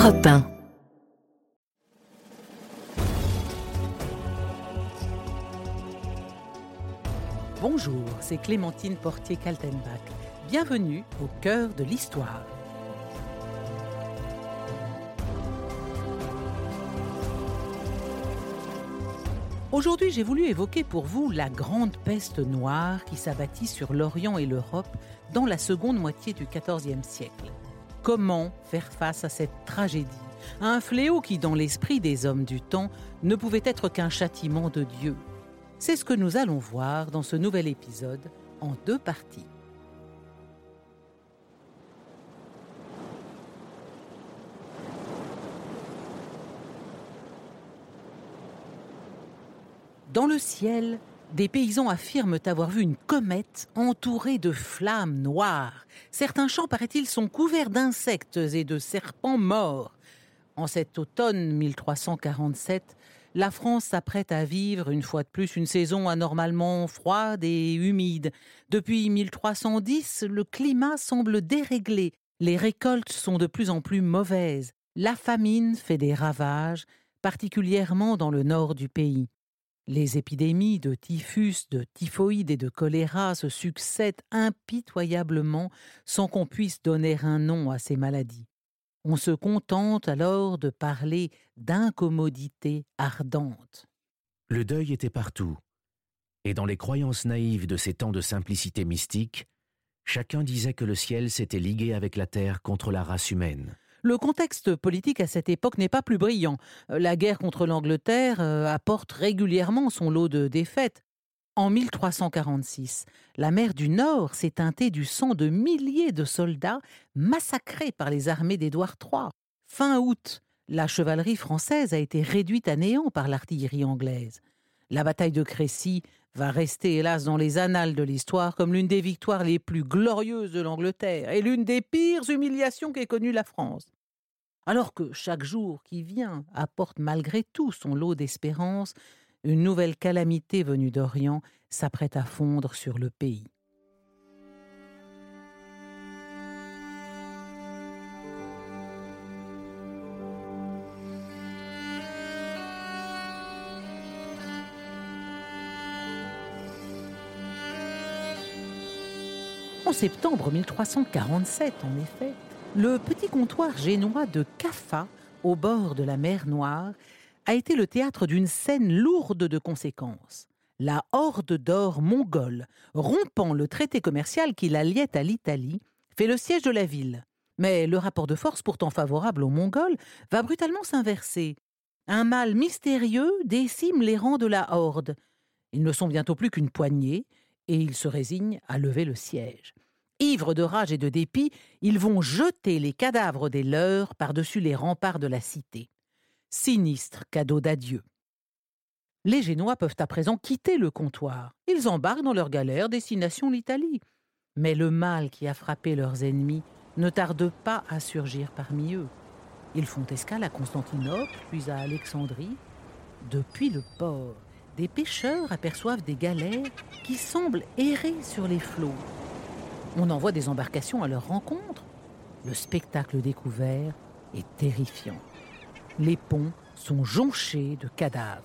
Europe 1. Bonjour, c'est Clémentine Portier-Kaltenbach. Bienvenue au cœur de l'histoire. Aujourd'hui, j'ai voulu évoquer pour vous la grande peste noire qui s'abattit sur l'Orient et l'Europe dans la seconde moitié du XIVe siècle. Comment faire face à cette tragédie, à un fléau qui, dans l'esprit des hommes du temps, ne pouvait être qu'un châtiment de Dieu? C'est ce que nous allons voir dans ce nouvel épisode en 2 parties. Dans le ciel, des paysans affirment avoir vu une comète entourée de flammes noires. Certains champs, paraît-il, sont couverts d'insectes et de serpents morts. En cet automne 1347, la France s'apprête à vivre une fois de plus une saison anormalement froide et humide. Depuis 1310, le climat semble déréglé. Les récoltes sont de plus en plus mauvaises. La famine fait des ravages, particulièrement dans le nord du pays. Les épidémies de typhus, de typhoïde et de choléra se succèdent impitoyablement sans qu'on puisse donner un nom à ces maladies. On se contente alors de parler d'incommodité ardente. Le deuil était partout, et dans les croyances naïves de ces temps de simplicité mystique, chacun disait que le ciel s'était ligué avec la terre contre la race humaine. Le contexte politique à cette époque n'est pas plus brillant. La guerre contre l'Angleterre apporte régulièrement son lot de défaites. En 1346, la mer du Nord s'est teintée du sang de milliers de soldats massacrés par les armées d'Édouard III. Fin août, la chevalerie française a été réduite à néant par l'artillerie anglaise. La bataille de Crécy va rester hélas dans les annales de l'histoire comme l'une des victoires les plus glorieuses de l'Angleterre et l'une des pires humiliations qu'ait connue la France. Alors que chaque jour qui vient apporte malgré tout son lot d'espérance, une nouvelle calamité venue d'Orient s'apprête à fondre sur le pays. En septembre 1347, en effet, le petit comptoir génois de Kaffa, au bord de la mer Noire, a été le théâtre d'une scène lourde de conséquences. La horde d'or mongole, rompant le traité commercial qui la liait à l'Italie, fait le siège de la ville. Mais le rapport de force, pourtant favorable aux Mongols, va brutalement s'inverser. Un mal mystérieux décime les rangs de la horde. Ils ne sont bientôt plus qu'une poignée, et ils se résignent à lever le siège. Ivres de rage et de dépit, ils vont jeter les cadavres des leurs par-dessus les remparts de la cité. Sinistre cadeau d'adieu. Les Génois peuvent à présent quitter le comptoir. Ils embarquent dans leur galère destination l'Italie. Mais le mal qui a frappé leurs ennemis ne tarde pas à surgir parmi eux. Ils font escale à Constantinople, puis à Alexandrie. Depuis le port, des pêcheurs aperçoivent des galères qui semblent errer sur les flots. On envoie des embarcations à leur rencontre. Le spectacle découvert est terrifiant. Les ponts sont jonchés de cadavres.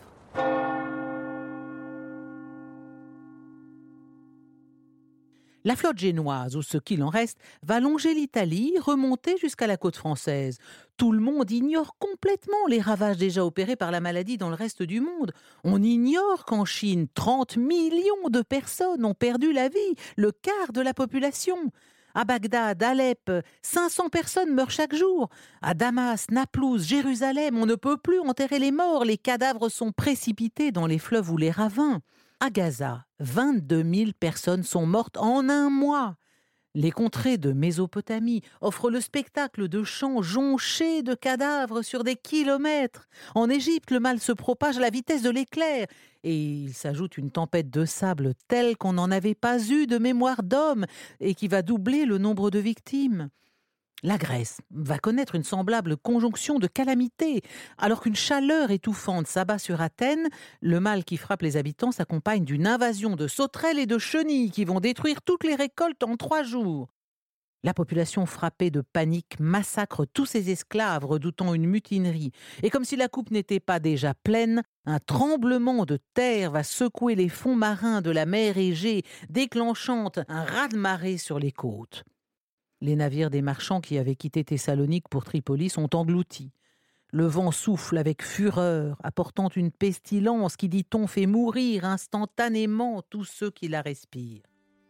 La flotte génoise, ou ce qu'il en reste, va longer l'Italie, remonter jusqu'à la côte française. Tout le monde ignore complètement les ravages déjà opérés par la maladie dans le reste du monde. On ignore qu'en Chine, 30 millions de personnes ont perdu la vie, le quart de la population. À Bagdad, Alep, 500 personnes meurent chaque jour. À Damas, Naplouse, Jérusalem, on ne peut plus enterrer les morts. Les cadavres sont précipités dans les fleuves ou les ravins. À Gaza, 22 000 personnes sont mortes en un mois. Les contrées de Mésopotamie offrent le spectacle de champs jonchés de cadavres sur des kilomètres. En Égypte, le mal se propage à la vitesse de l'éclair. Et il s'ajoute une tempête de sable telle qu'on n'en avait pas eu de mémoire d'homme et qui va doubler le nombre de victimes. La Grèce va connaître une semblable conjonction de calamités. Alors qu'une chaleur étouffante s'abat sur Athènes, le mal qui frappe les habitants s'accompagne d'une invasion de sauterelles et de chenilles qui vont détruire toutes les récoltes en 3 jours. La population frappée de panique massacre tous ses esclaves redoutant une mutinerie. Et comme si la coupe n'était pas déjà pleine, un tremblement de terre va secouer les fonds marins de la mer Égée, déclenchant un raz-de-marée sur les côtes. Les navires des marchands qui avaient quitté Thessalonique pour Tripoli sont engloutis. Le vent souffle avec fureur, apportant une pestilence qui, dit-on, fait mourir instantanément tous ceux qui la respirent.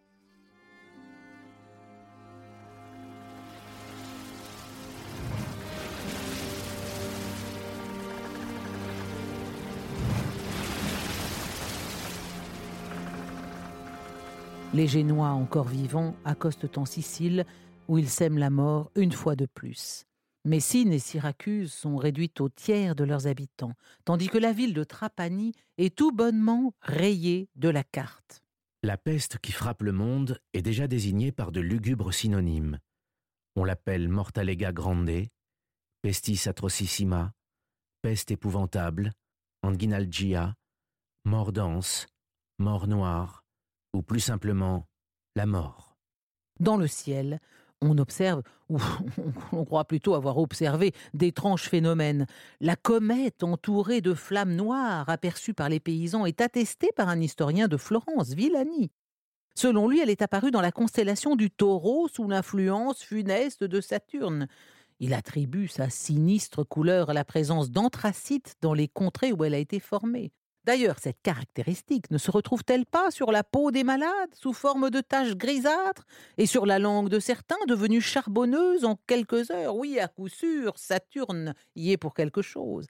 Les Génois, encore vivants, accostent en Sicile, où ils sèment la mort une fois de plus. Messine et Syracuse sont réduites au tiers de leurs habitants, tandis que la ville de Trapani est tout bonnement rayée de la carte. La peste qui frappe le monde est déjà désignée par de lugubres synonymes. On l'appelle mortalega grande, pestis atrocissima, peste épouvantable, anguinalgia, mort dense, mort noire, ou plus simplement, la mort. Dans le ciel, on observe, ou on croit plutôt avoir observé, d'étranges phénomènes. La comète entourée de flammes noires aperçue par les paysans est attestée par un historien de Florence, Villani. Selon lui, elle est apparue dans la constellation du Taureau sous l'influence funeste de Saturne. Il attribue sa sinistre couleur à la présence d'anthracite dans les contrées où elle a été formée. D'ailleurs, cette caractéristique ne se retrouve-t-elle pas sur la peau des malades, sous forme de taches grisâtres, et sur la langue de certains, devenue charbonneuse en quelques heures? Oui, à coup sûr, Saturne y est pour quelque chose.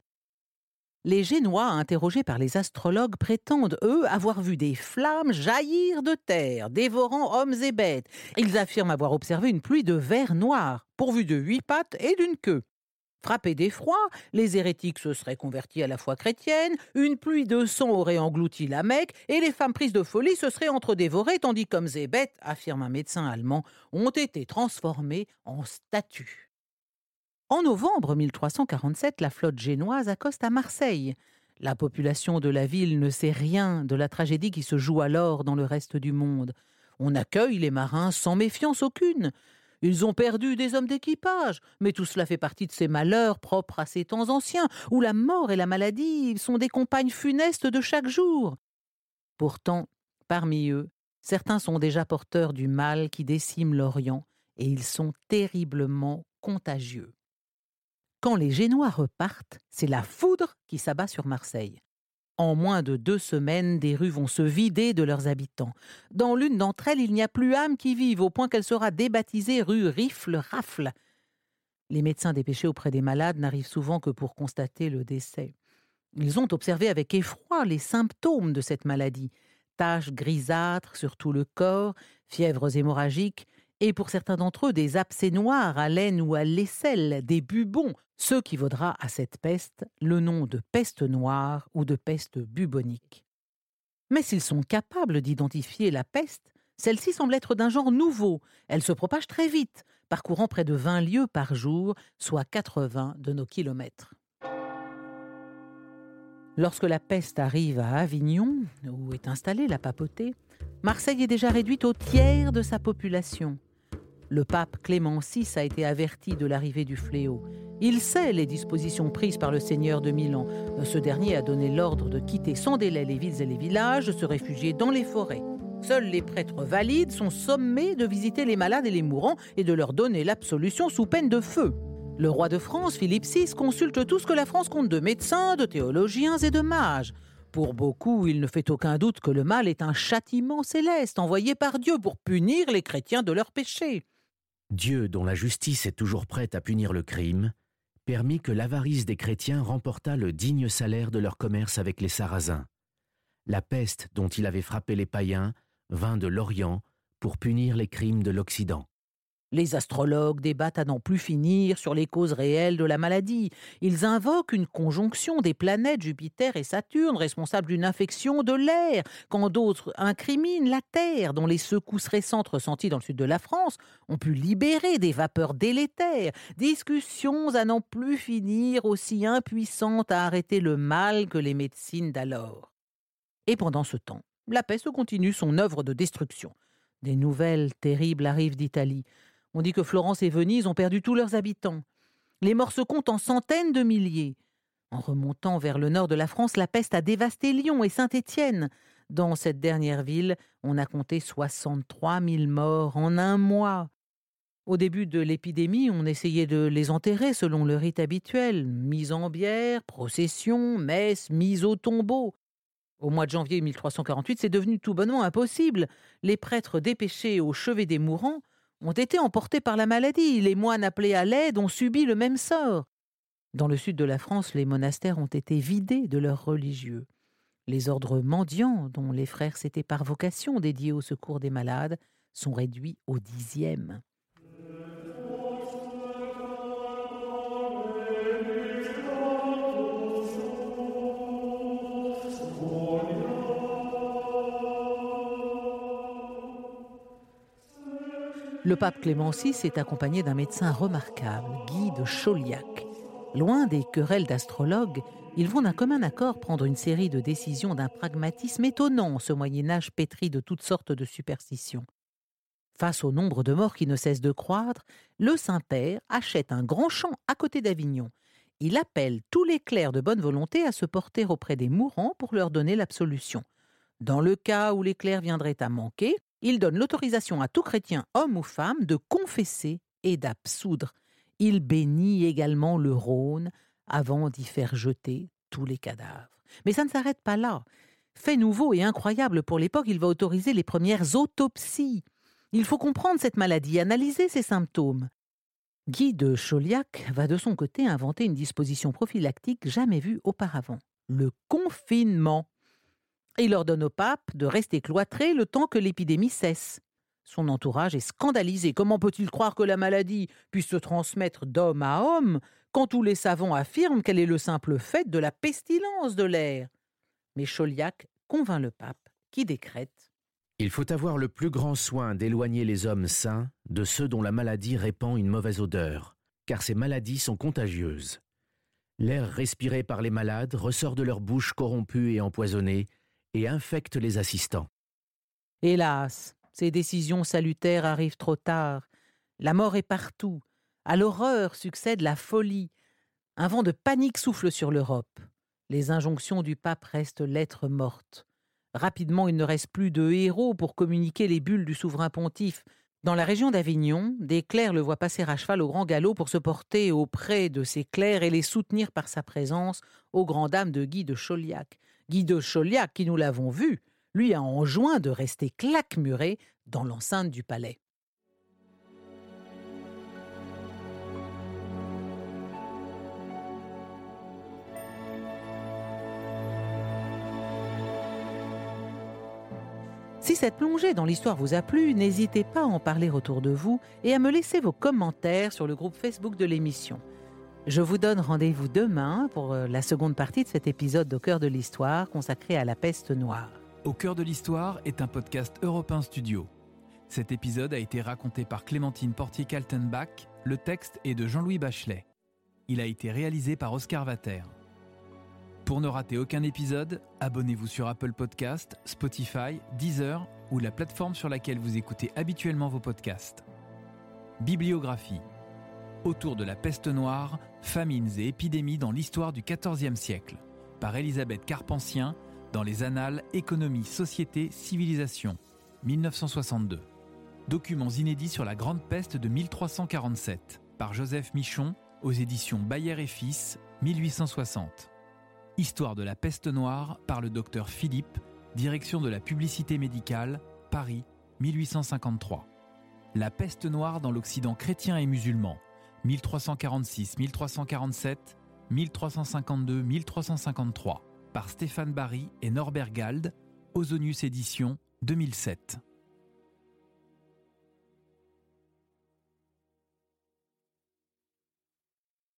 Les Génois, interrogés par les astrologues, prétendent, eux, avoir vu des flammes jaillir de terre, dévorant hommes et bêtes. Ils affirment avoir observé une pluie de vers noirs, pourvue de 8 pattes et d'une queue. Frappés d'effroi, les hérétiques se seraient convertis à la foi chrétienne, une pluie de sang aurait englouti la Mecque, et les femmes prises de folie se seraient entre-dévorées, tandis qu'hommes et bêtes, affirme un médecin allemand, ont été transformés en statues. En novembre 1347, la flotte génoise accoste à Marseille. La population de la ville ne sait rien de la tragédie qui se joue alors dans le reste du monde. On accueille les marins sans méfiance aucune. Ils ont perdu des hommes d'équipage, mais tout cela fait partie de ces malheurs propres à ces temps anciens, où la mort et la maladie sont des compagnes funestes de chaque jour. Pourtant, parmi eux, certains sont déjà porteurs du mal qui décime l'Orient, et ils sont terriblement contagieux. Quand les Génois repartent, c'est la foudre qui s'abat sur Marseille. En moins de 2 semaines, des rues vont se vider de leurs habitants. Dans l'une d'entre elles, il n'y a plus âme qui vive, au point qu'elle sera débaptisée rue Rifle-Rafle. Les médecins dépêchés auprès des malades n'arrivent souvent que pour constater le décès. Ils ont observé avec effroi les symptômes de cette maladie. Taches grisâtres sur tout le corps, fièvres hémorragiques, et pour certains d'entre eux, des abcès noirs à l'aine ou à l'aisselle, des bubons, ce qui vaudra à cette peste le nom de peste noire ou de peste bubonique. Mais s'ils sont capables d'identifier la peste, celle-ci semble être d'un genre nouveau. Elle se propage très vite, parcourant près de 20 lieues par jour, soit 80 de nos kilomètres. Lorsque la peste arrive à Avignon, où est installée la papauté, Marseille est déjà réduite au tiers de sa population. Le pape Clément VI a été averti de l'arrivée du fléau. Il sait les dispositions prises par le seigneur de Milan. Ce dernier a donné l'ordre de quitter sans délai les villes et les villages, de se réfugier dans les forêts. Seuls les prêtres valides sont sommés de visiter les malades et les mourants et de leur donner l'absolution sous peine de feu. Le roi de France, Philippe VI, consulte tout ce que la France compte de médecins, de théologiens et de mages. Pour beaucoup, il ne fait aucun doute que le mal est un châtiment céleste envoyé par Dieu pour punir les chrétiens de leurs péchés. Dieu, dont la justice est toujours prête à punir le crime, permit que l'avarice des chrétiens remportât le digne salaire de leur commerce avec les Sarrasins. La peste dont il avait frappé les païens vint de l'Orient pour punir les crimes de l'Occident. Les astrologues débattent à n'en plus finir sur les causes réelles de la maladie. Ils invoquent une conjonction des planètes Jupiter et Saturne, responsables d'une infection de l'air, quand d'autres incriminent la Terre, dont les secousses récentes ressenties dans le sud de la France ont pu libérer des vapeurs délétères. Discussions à n'en plus finir, aussi impuissantes à arrêter le mal que les médecines d'alors. Et pendant ce temps, la peste continue son œuvre de destruction. Des nouvelles terribles arrivent d'Italie. On dit que Florence et Venise ont perdu tous leurs habitants. Les morts se comptent en centaines de milliers. En remontant vers le nord de la France, la peste a dévasté Lyon et Saint-Étienne. Dans cette dernière ville, on a compté 63 000 morts en un mois. Au début de l'épidémie, on essayait de les enterrer selon le rite habituel. Mise en bière, procession, messe, mise au tombeau. Au mois de janvier 1348, c'est devenu tout bonnement impossible. Les prêtres dépêchés au chevet des mourants ont été emportés par la maladie. Les moines appelés à l'aide ont subi le même sort. Dans le sud de la France, les monastères ont été vidés de leurs religieux. Les ordres mendiants, dont les frères s'étaient par vocation dédiés au secours des malades, sont réduits au 10e. Le pape Clément VI est accompagné d'un médecin remarquable, Guy de Chauliac. Loin des querelles d'astrologues, ils vont d'un commun accord prendre une série de décisions d'un pragmatisme étonnant en ce Moyen-Âge pétri de toutes sortes de superstitions. Face au nombre de morts qui ne cesse de croître, le Saint-Père achète un grand champ à côté d'Avignon. Il appelle tous les clercs de bonne volonté à se porter auprès des mourants pour leur donner l'absolution. Dans le cas où les clercs viendraient à manquer, il donne l'autorisation à tout chrétien, homme ou femme, de confesser et d'absoudre. Il bénit également le Rhône avant d'y faire jeter tous les cadavres. Mais ça ne s'arrête pas là. Fait nouveau et incroyable pour l'époque, il va autoriser les premières autopsies. Il faut comprendre cette maladie, analyser ses symptômes. Guy de Chauliac va de son côté inventer une disposition prophylactique jamais vue auparavant, le confinement. Il ordonne au pape de rester cloîtré le temps que l'épidémie cesse. Son entourage est scandalisé. Comment peut-il croire que la maladie puisse se transmettre d'homme à homme quand tous les savants affirment qu'elle est le simple fait de la pestilence de l'air ? Mais Chauliac convainc le pape qui décrète: Il faut avoir le plus grand soin d'éloigner les hommes sains de ceux dont la maladie répand une mauvaise odeur, car ces maladies sont contagieuses. L'air respiré par les malades ressort de leur bouche corrompue et empoisonnée et infecte les assistants. Hélas, ces décisions salutaires arrivent trop tard. La mort est partout. À l'horreur succède la folie. Un vent de panique souffle sur l'Europe. Les injonctions du pape restent lettres mortes. Rapidement, il ne reste plus de héros pour communiquer les bulles du souverain pontife. Dans la région d'Avignon, des clercs le voient passer à cheval au grand galop pour se porter auprès de ces clercs et les soutenir par sa présence aux grandes dames de Guy de Chauliac. Guy de Chauliac, qui, nous l'avons vu, lui a enjoint de rester claquemuré dans l'enceinte du palais. Si cette plongée dans l'histoire vous a plu, n'hésitez pas à en parler autour de vous et à me laisser vos commentaires sur le groupe Facebook de l'émission. Je vous donne rendez-vous demain pour la seconde partie de cet épisode d'Au cœur de l'histoire consacré à la peste noire. Au cœur de l'histoire est un podcast Europe 1 Studio. Cet épisode a été raconté par Clémentine Portier-Kaltenbach. Le texte est de Jean-Louis Bachelet. Il a été réalisé par Oscar Vater. Pour ne rater aucun épisode, abonnez-vous sur Apple Podcasts, Spotify, Deezer ou la plateforme sur laquelle vous écoutez habituellement vos podcasts. Bibliographie. Autour de la peste noire, famines et épidémies dans l'histoire du XIVe siècle, par Elisabeth Carpentien, dans les Annales Économie, Société, Civilisation, 1962. Documents inédits sur la Grande Peste de 1347, par Joseph Michon, aux éditions Bayer et Fils, 1860. Histoire de la peste noire par le docteur Philippe, direction de la publicité médicale, Paris, 1853. La peste noire dans l'Occident chrétien et musulman, 1346-1347, 1352-1353, par Stéphane Barry et Norbert Gald, Ozonius Éditions, 2007.